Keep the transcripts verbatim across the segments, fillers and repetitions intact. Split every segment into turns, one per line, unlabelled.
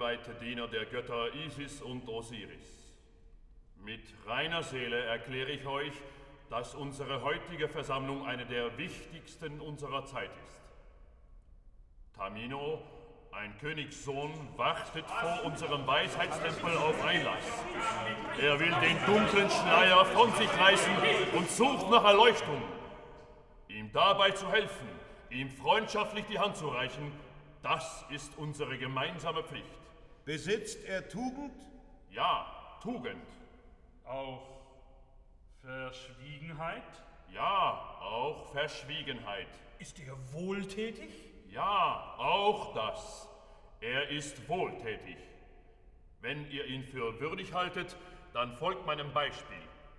eingeweihte Diener der Götter Isis und Osiris. Mit reiner Seele erkläre ich euch, dass unsere heutige Versammlung eine der wichtigsten unserer Zeit ist. Tamino, ein Königssohn, wartet vor unserem Weisheitstempel auf Einlass. Er will den dunklen Schleier von sich reißen und sucht nach Erleuchtung. Ihm dabei zu helfen, ihm freundschaftlich die Hand zu reichen, das ist unsere gemeinsame Pflicht.
Besitzt er Tugend?
Ja, Tugend.
Auch Verschwiegenheit?
Ja, auch Verschwiegenheit.
Ist er wohltätig?
Ja, auch das. Er ist wohltätig. Wenn ihr ihn für würdig haltet, dann folgt meinem Beispiel.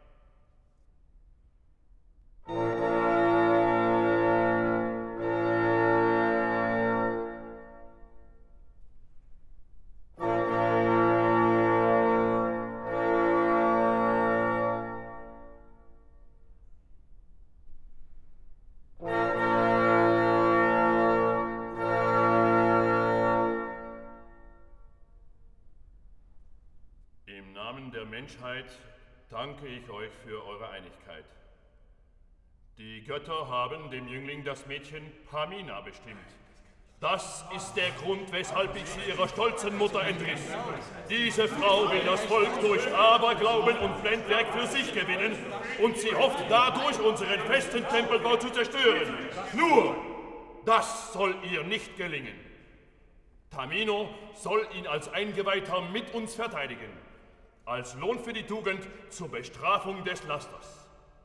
Im Namen der Menschheit danke ich euch für eure Einigkeit. Die Götter haben dem Jüngling das Mädchen Pamina bestimmt. Das ist der Grund, weshalb ich sie ihrer stolzen Mutter entriss. Diese Frau will das Volk durch Aberglauben und Blendwerk für sich gewinnen und sie hofft dadurch, unseren festen Tempelbau zu zerstören. Nur, das soll ihr nicht gelingen. Tamino soll ihn als Eingeweihter mit uns verteidigen. Als Lohn für die Tugend zur Bestrafung des Lasters.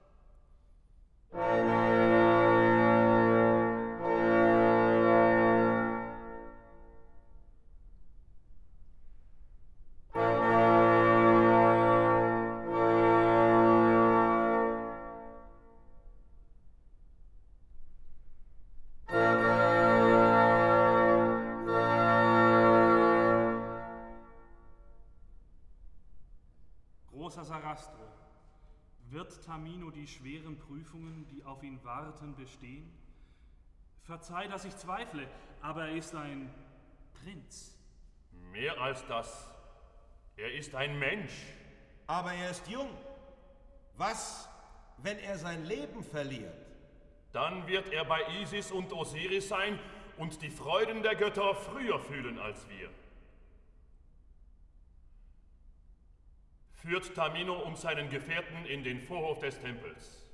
Großer Sarastro, wird Tamino die schweren Prüfungen, die auf ihn warten, bestehen? Verzeih, dass ich zweifle, aber er ist ein Prinz.
Mehr als das. Er ist ein Mensch.
Aber er ist jung. Was, wenn er sein Leben verliert?
Dann wird er bei Isis und Osiris sein und die Freuden der Götter früher fühlen als wir. Führt Tamino und seinen Gefährten in den Vorhof des Tempels.